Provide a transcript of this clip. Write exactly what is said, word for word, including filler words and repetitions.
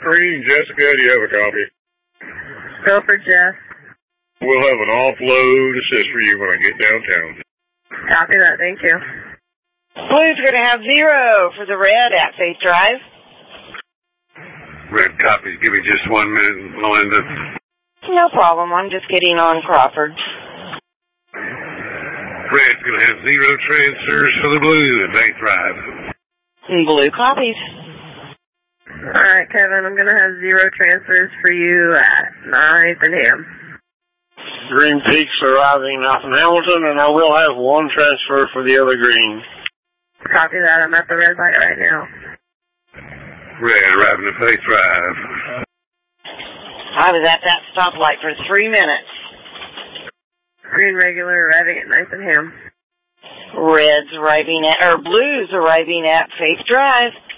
Green, Jessica, do you have a copy? Go for Jess. We'll have an offload assist for you when I get downtown. Copy that, thank you. Blue's going to have zero for the red at Faith Drive. Red copy. Give me just one minute, Melinda. No problem. I'm just getting on Crawford. Red's going to have zero transfers for the blue at Faith Drive. Blue copies. All right, Kevin, I'm going to have zero transfers for you at ninth and Ham. Green Peak's arriving out in Hamilton, and I will have one transfer for the other green. Copy that. I'm at the red light right now. Red arriving at Faith Drive. I was at that stoplight for three minutes. Green regular arriving at ninth and Ham. Red's arriving at, or Blue's arriving at Faith Drive.